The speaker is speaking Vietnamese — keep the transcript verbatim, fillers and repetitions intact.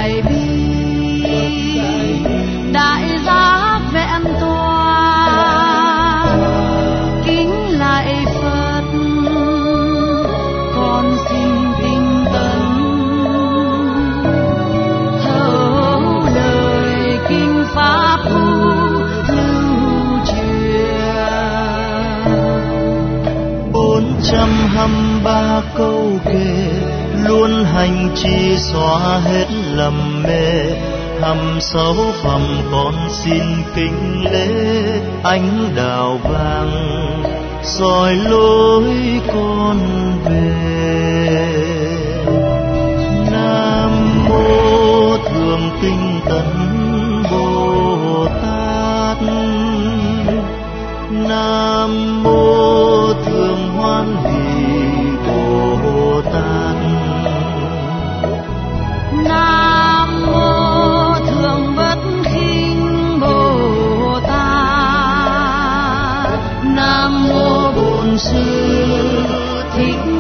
đại bi đại giác vẹn toàn, kính lạy Phật con xin tinh tấn thấu lời kinh pháp lưu truyền. Bốn trăm hăm ba câu kệ luôn hành trì xóa hết lầm mê, hăm sáu phẩm con xin kính lễ ánh đào vàng soi lối con về. Nam mô Thượng Tinh Tấn Bồ Tát, Nam mô Thượng Hoan Hỷ Bồ Tát, Nam mô Thượng Bất Khinh Bồ Tát, Nam mô Bổn Sư Thích